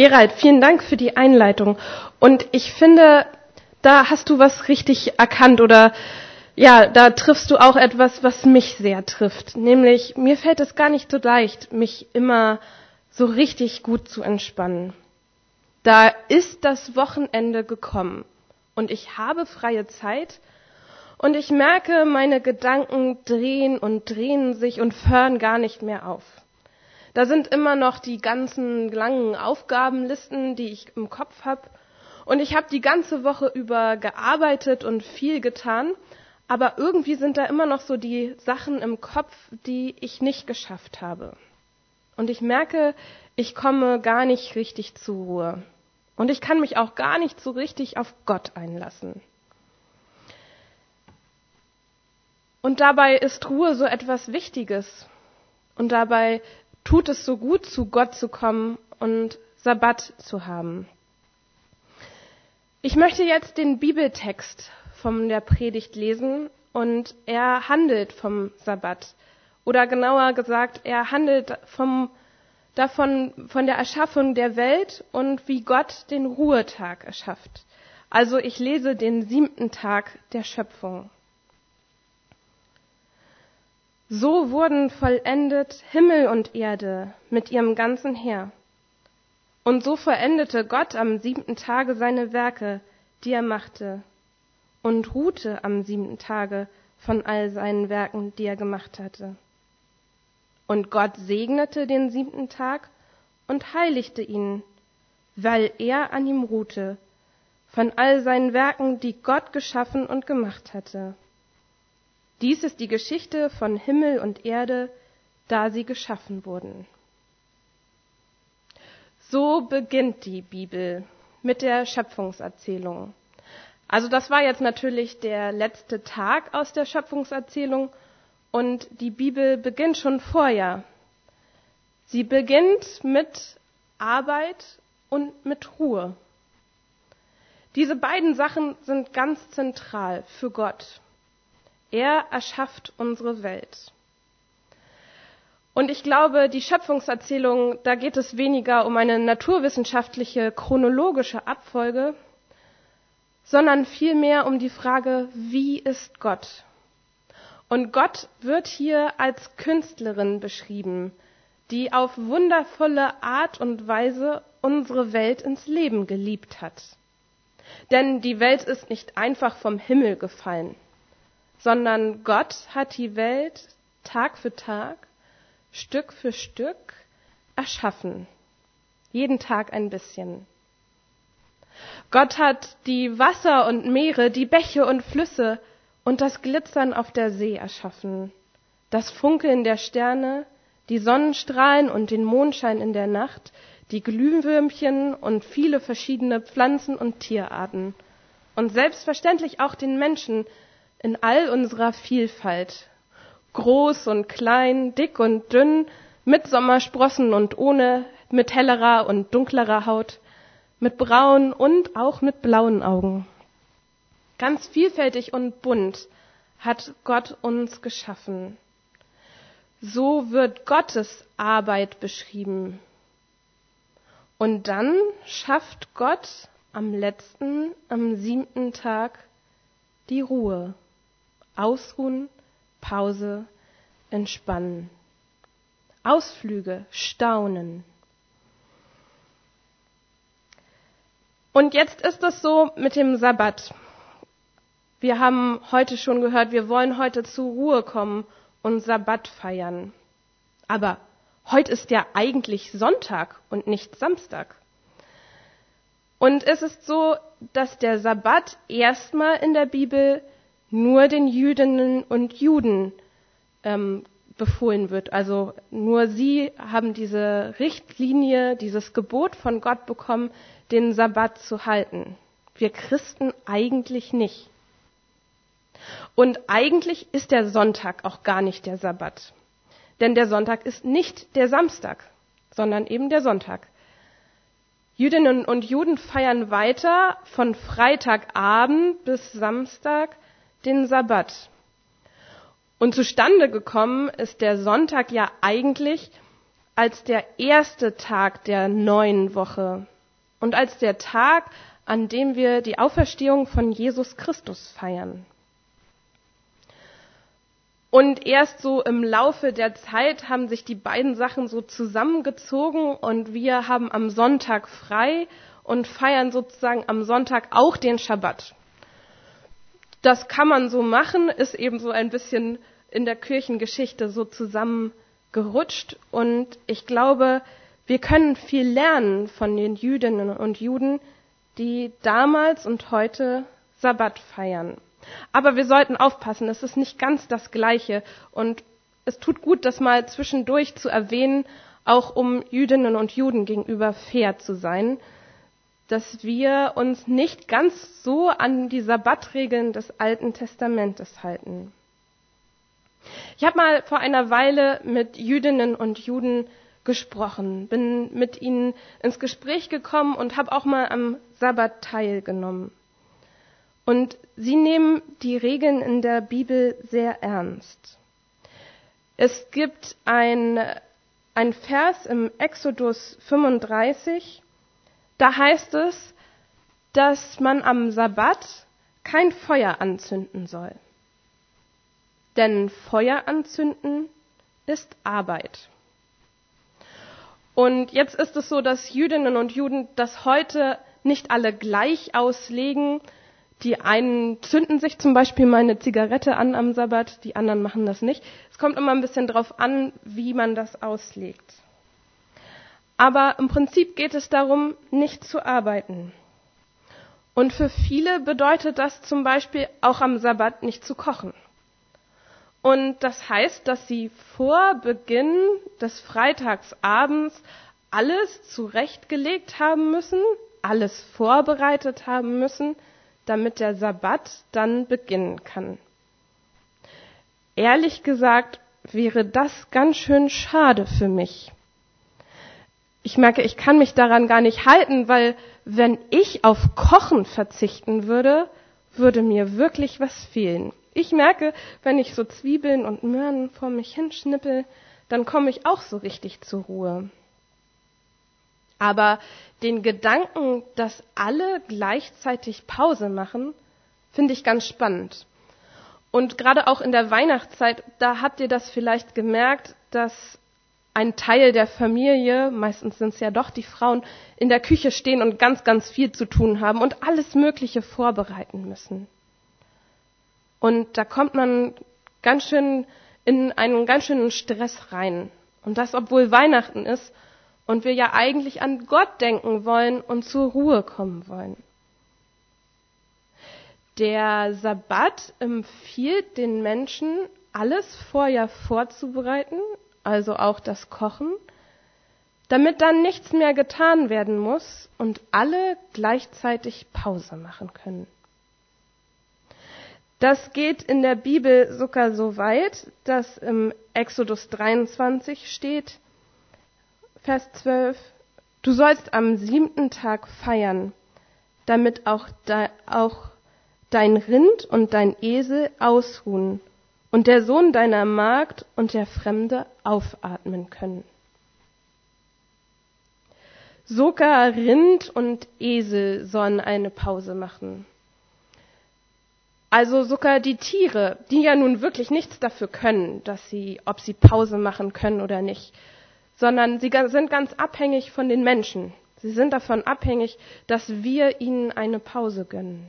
Gerald, vielen Dank für die Einleitung. Und ich finde, da hast du was richtig erkannt oder ja, da triffst du auch etwas, was mich sehr trifft. Nämlich, mir fällt es gar nicht so leicht, mich immer so richtig gut zu entspannen. Da ist das Wochenende gekommen und ich habe freie Zeit und ich merke, meine Gedanken drehen und drehen sich und hören gar nicht mehr auf. Da sind immer noch die ganzen langen Aufgabenlisten, die ich im Kopf habe. Und ich habe die ganze Woche über gearbeitet und viel getan. Aber irgendwie sind da immer noch so die Sachen im Kopf, die ich nicht geschafft habe. Und ich merke, ich komme gar nicht richtig zur Ruhe. Und ich kann mich auch gar nicht so richtig auf Gott einlassen. Und dabei ist Ruhe so etwas Wichtiges. Und dabei tut es so gut, zu Gott zu kommen und Sabbat zu haben. Ich möchte jetzt den Bibeltext von der Predigt lesen und er handelt vom Sabbat. Oder genauer gesagt, er handelt von der Erschaffung der Welt und wie Gott den Ruhetag erschafft. Also ich lese den 7. Tag der Schöpfung. So wurden vollendet Himmel und Erde mit ihrem ganzen Heer. Und so vollendete Gott am 7. Tage seine Werke, die er machte, und ruhte am 7. Tage von all seinen Werken, die er gemacht hatte. Und Gott segnete den 7. Tag und heiligte ihn, weil er an ihm ruhte, von all seinen Werken, die Gott geschaffen und gemacht hatte. Dies ist die Geschichte von Himmel und Erde, da sie geschaffen wurden. So beginnt die Bibel mit der Schöpfungserzählung. Also das war jetzt natürlich der letzte Tag aus der Schöpfungserzählung und die Bibel beginnt schon vorher. Sie beginnt mit Arbeit und mit Ruhe. Diese beiden Sachen sind ganz zentral für Gott. Er erschafft unsere Welt. Und ich glaube, die Schöpfungserzählung, da geht es weniger um eine naturwissenschaftliche, chronologische Abfolge, sondern vielmehr um die Frage, wie ist Gott? Und Gott wird hier als Künstlerin beschrieben, die auf wundervolle Art und Weise unsere Welt ins Leben geliebt hat. Denn die Welt ist nicht einfach vom Himmel gefallen, sondern Gott hat die Welt Tag für Tag, Stück für Stück erschaffen. Jeden Tag ein bisschen. Gott hat die Wasser und Meere, die Bäche und Flüsse und das Glitzern auf der See erschaffen, das Funkeln der Sterne, die Sonnenstrahlen und den Mondschein in der Nacht, die Glühwürmchen und viele verschiedene Pflanzen und Tierarten und selbstverständlich auch den Menschen in all unserer Vielfalt. Groß und klein, dick und dünn, mit Sommersprossen und ohne, mit hellerer und dunklerer Haut, mit braunen und auch mit blauen Augen. Ganz vielfältig und bunt hat Gott uns geschaffen. So wird Gottes Arbeit beschrieben. Und dann schafft Gott am 7. Tag die Ruhe. Ausruhen, Pause, entspannen. Ausflüge, staunen. Und jetzt ist es so mit dem Sabbat. Wir haben heute schon gehört, wir wollen heute zur Ruhe kommen und Sabbat feiern. Aber heute ist ja eigentlich Sonntag und nicht Samstag. Und es ist so, dass der Sabbat erstmal in der Bibel nur den Jüdinnen und Juden befohlen wird. Also nur sie haben diese Richtlinie, dieses Gebot von Gott bekommen, den Sabbat zu halten. Wir Christen eigentlich nicht. Und eigentlich ist der Sonntag auch gar nicht der Sabbat. Denn der Sonntag ist nicht der Samstag, sondern eben der Sonntag. Jüdinnen und Juden feiern weiter von Freitagabend bis Samstag den Sabbat. Und zustande gekommen ist der Sonntag ja eigentlich, als der erste Tag der neuen Woche und als der Tag, an dem wir die Auferstehung von Jesus Christus feiern. Und erst so im Laufe der Zeit haben sich die beiden Sachen so zusammengezogen und wir haben am Sonntag frei und feiern sozusagen am Sonntag auch den Schabbat. Das kann man so machen, ist eben so ein bisschen in der Kirchengeschichte so zusammengerutscht. Und ich glaube, wir können viel lernen von den Jüdinnen und Juden, die damals und heute Sabbat feiern. Aber wir sollten aufpassen, es ist nicht ganz das Gleiche. Und es tut gut, das mal zwischendurch zu erwähnen, auch um Jüdinnen und Juden gegenüber fair zu sein, dass wir uns nicht ganz so an die Sabbatregeln des Alten Testamentes halten. Ich habe mal vor einer Weile mit Jüdinnen und Juden gesprochen, bin mit ihnen ins Gespräch gekommen und habe auch mal am Sabbat teilgenommen. Und sie nehmen die Regeln in der Bibel sehr ernst. Es gibt ein Vers im Exodus 35, da heißt es, dass man am Sabbat kein Feuer anzünden soll. Denn Feuer anzünden ist Arbeit. Und jetzt ist es so, dass Jüdinnen und Juden das heute nicht alle gleich auslegen. Die einen zünden sich zum Beispiel mal eine Zigarette an am Sabbat, die anderen machen das nicht. Es kommt immer ein bisschen drauf an, wie man das auslegt. Aber im Prinzip geht es darum, nicht zu arbeiten. Und für viele bedeutet das zum Beispiel auch am Sabbat nicht zu kochen. Und das heißt, dass sie vor Beginn des Freitagsabends alles zurechtgelegt haben müssen, alles vorbereitet haben müssen, damit der Sabbat dann beginnen kann. Ehrlich gesagt wäre das ganz schön schade für mich. Ich merke, ich kann mich daran gar nicht halten, weil wenn ich auf Kochen verzichten würde, würde mir wirklich was fehlen. Ich merke, wenn ich so Zwiebeln und Möhren vor mich hinschnippel, dann komme ich auch so richtig zur Ruhe. Aber den Gedanken, dass alle gleichzeitig Pause machen, finde ich ganz spannend. Und gerade auch in der Weihnachtszeit, da habt ihr das vielleicht gemerkt, dass ein Teil der Familie, meistens sind es ja doch die Frauen, in der Küche stehen und ganz, ganz viel zu tun haben und alles Mögliche vorbereiten müssen. Und da kommt man ganz schön in einen ganz schönen Stress rein. Und das, obwohl Weihnachten ist und wir ja eigentlich an Gott denken wollen und zur Ruhe kommen wollen. Der Sabbat empfiehlt den Menschen, alles vorher vorzubereiten, also auch das Kochen, damit dann nichts mehr getan werden muss und alle gleichzeitig Pause machen können. Das geht in der Bibel sogar so weit, dass im Exodus 23 steht, Vers 12, du sollst am 7. Tag feiern, damit auch dein Rind und dein Esel ausruhen und der Sohn deiner Magd und der Fremde aufatmen können. Sogar Rind und Esel sollen eine Pause machen. Also sogar die Tiere, die ja nun wirklich nichts dafür können, ob sie Pause machen können oder nicht, sondern sie sind ganz abhängig von den Menschen. Sie sind davon abhängig, dass wir ihnen eine Pause gönnen.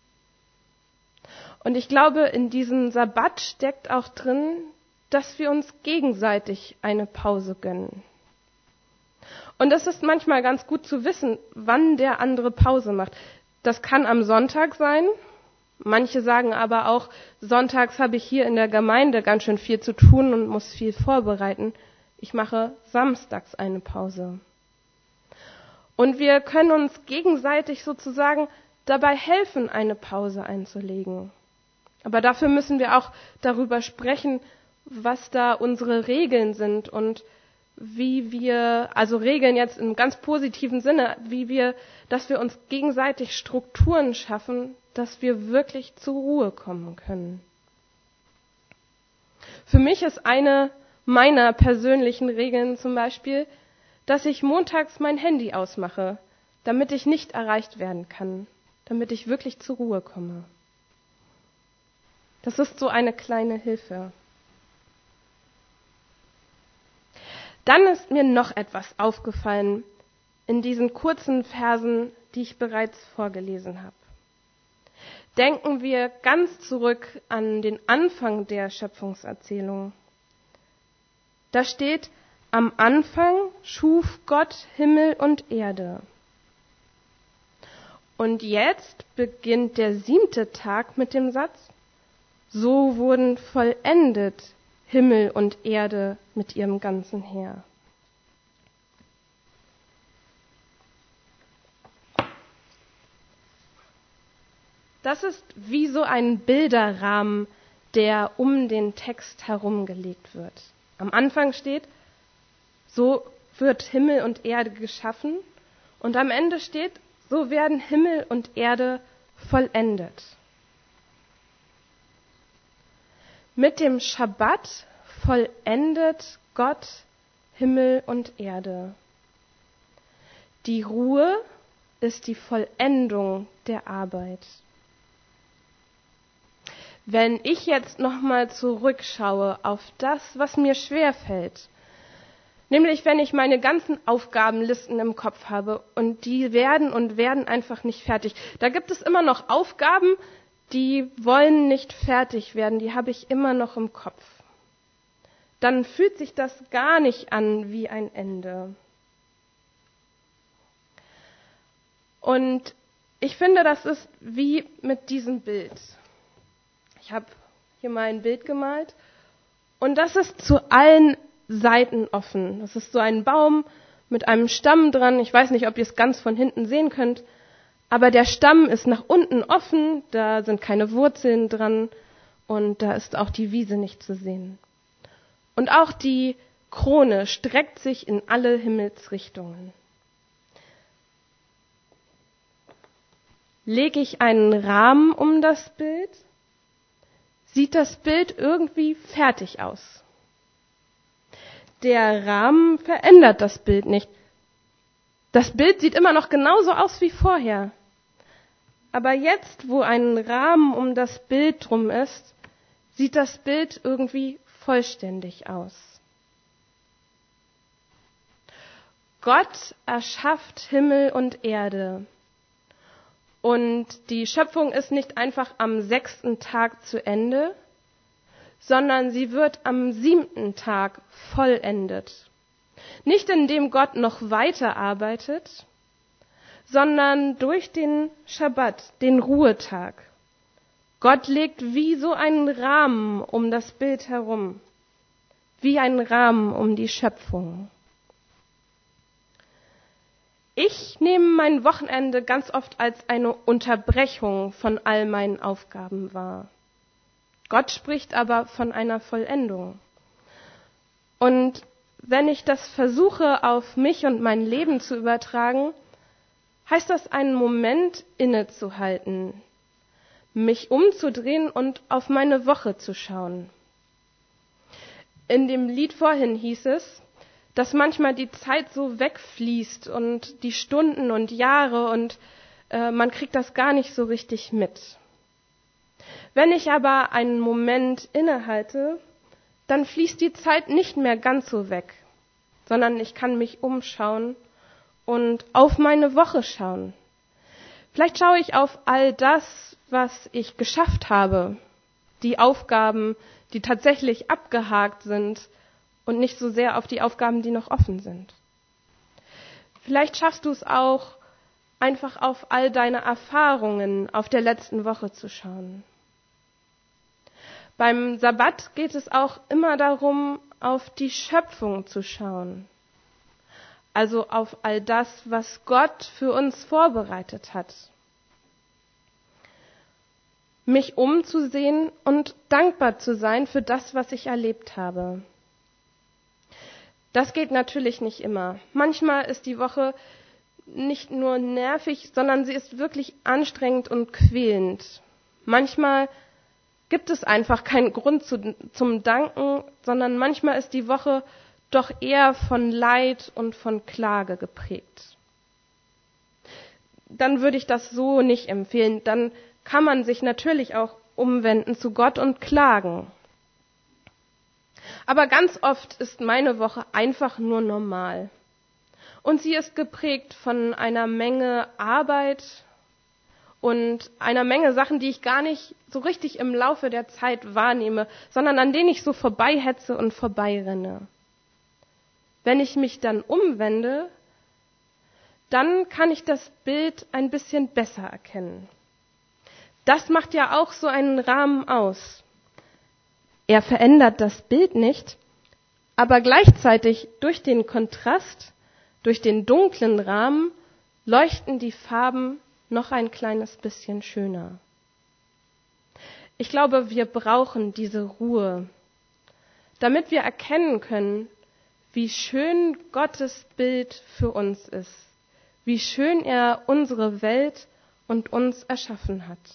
Und ich glaube, in diesem Sabbat steckt auch drin, dass wir uns gegenseitig eine Pause gönnen. Und es ist manchmal ganz gut zu wissen, wann der andere Pause macht. Das kann am Sonntag sein. Manche sagen aber auch, sonntags habe ich hier in der Gemeinde ganz schön viel zu tun und muss viel vorbereiten. Ich mache samstags eine Pause. Und wir können uns gegenseitig sozusagen dabei helfen, eine Pause einzulegen. Aber dafür müssen wir auch darüber sprechen, was da unsere Regeln sind und wie wir, also Regeln jetzt im ganz positiven Sinne, dass wir uns gegenseitig Strukturen schaffen, dass wir wirklich zur Ruhe kommen können. Für mich ist eine meiner persönlichen Regeln zum Beispiel, dass ich montags mein Handy ausmache, damit ich nicht erreicht werden kann, damit ich wirklich zur Ruhe komme. Das ist so eine kleine Hilfe. Dann ist mir noch etwas aufgefallen in diesen kurzen Versen, die ich bereits vorgelesen habe. Denken wir ganz zurück an den Anfang der Schöpfungserzählung. Da steht, am Anfang schuf Gott Himmel und Erde. Und jetzt beginnt der 7. Tag mit dem Satz, so wurden vollendet Himmel und Erde mit ihrem ganzen Heer. Das ist wie so ein Bilderrahmen, der um den Text herumgelegt wird. Am Anfang steht, so wird Himmel und Erde geschaffen, und am Ende steht, so werden Himmel und Erde vollendet. Mit dem Schabbat vollendet Gott Himmel und Erde. Die Ruhe ist die Vollendung der Arbeit. Wenn ich jetzt nochmal zurückschaue auf das, was mir schwerfällt, nämlich wenn ich meine ganzen Aufgabenlisten im Kopf habe und die werden einfach nicht fertig. Da gibt es immer noch Aufgaben, die wollen nicht fertig werden, die habe ich immer noch im Kopf. Dann fühlt sich das gar nicht an wie ein Ende. Und ich finde, das ist wie mit diesem Bild. Ich habe hier mal ein Bild gemalt und das ist zu allen Seiten offen. Das ist so ein Baum mit einem Stamm dran. Ich weiß nicht, ob ihr es ganz von hinten sehen könnt, aber der Stamm ist nach unten offen, da sind keine Wurzeln dran und da ist auch die Wiese nicht zu sehen. Und auch die Krone streckt sich in alle Himmelsrichtungen. Lege ich einen Rahmen um das Bild, sieht das Bild irgendwie fertig aus. Der Rahmen verändert das Bild nicht. Das Bild sieht immer noch genauso aus wie vorher. Aber jetzt, wo ein Rahmen um das Bild drum ist, sieht das Bild irgendwie vollständig aus. Gott erschafft Himmel und Erde. Und die Schöpfung ist nicht einfach am 6. Tag zu Ende, sondern sie wird am 7. Tag vollendet. Nicht indem Gott noch weiter arbeitet, sondern durch den Schabbat, den Ruhetag. Gott legt wie so einen Rahmen um das Bild herum, wie einen Rahmen um die Schöpfung. Ich nehme mein Wochenende ganz oft als eine Unterbrechung von all meinen Aufgaben wahr. Gott spricht aber von einer Vollendung. Und wenn ich das versuche, auf mich und mein Leben zu übertragen, heißt das, einen Moment innezuhalten, mich umzudrehen und auf meine Woche zu schauen. In dem Lied vorhin hieß es, dass manchmal die Zeit so wegfließt und die Stunden und Jahre und man kriegt das gar nicht so richtig mit. Wenn ich aber einen Moment innehalte, dann fließt die Zeit nicht mehr ganz so weg, sondern ich kann mich umschauen und auf meine Woche schauen. Vielleicht schaue ich auf all das, was ich geschafft habe, die Aufgaben, die tatsächlich abgehakt sind und nicht so sehr auf die Aufgaben, die noch offen sind. Vielleicht schaffst du es auch, einfach auf all deine Erfahrungen auf der letzten Woche zu schauen. Beim Sabbat geht es auch immer darum, auf die Schöpfung zu schauen. Also auf all das, was Gott für uns vorbereitet hat. Mich umzusehen und dankbar zu sein für das, was ich erlebt habe. Das geht natürlich nicht immer. Manchmal ist die Woche nicht nur nervig, sondern sie ist wirklich anstrengend und quälend. Manchmal gibt es einfach keinen Grund zum Danken, sondern manchmal ist die Woche doch eher von Leid und von Klage geprägt. Dann würde ich das so nicht empfehlen. Dann kann man sich natürlich auch umwenden zu Gott und klagen. Aber ganz oft ist meine Woche einfach nur normal. Und sie ist geprägt von einer Menge Arbeit und einer Menge Sachen, die ich gar nicht so richtig im Laufe der Zeit wahrnehme, sondern an denen ich so vorbeihetze und vorbeirenne. Wenn ich mich dann umwende, dann kann ich das Bild ein bisschen besser erkennen. Das macht ja auch so einen Rahmen aus. Er verändert das Bild nicht, aber gleichzeitig durch den Kontrast, durch den dunklen Rahmen, leuchten die Farben noch ein kleines bisschen schöner. Ich glaube, wir brauchen diese Ruhe, damit wir erkennen können, wie schön Gottes Bild für uns ist, wie schön er unsere Welt und uns erschaffen hat.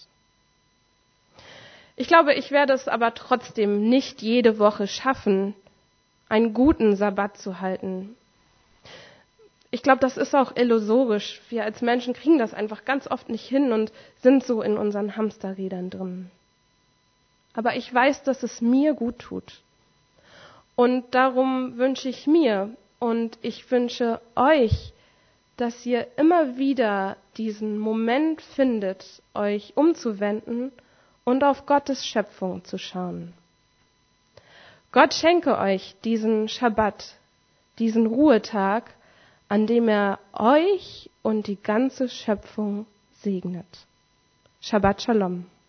Ich glaube, ich werde es aber trotzdem nicht jede Woche schaffen, einen guten Sabbat zu halten. Ich glaube, das ist auch illusorisch. Wir als Menschen kriegen das einfach ganz oft nicht hin und sind so in unseren Hamsterrädern drin. Aber ich weiß, dass es mir gut tut. Und darum wünsche ich mir und ich wünsche euch, dass ihr immer wieder diesen Moment findet, euch umzuwenden und auf Gottes Schöpfung zu schauen. Gott schenke euch diesen Schabbat, diesen Ruhetag, an dem er euch und die ganze Schöpfung segnet. Shabbat Shalom.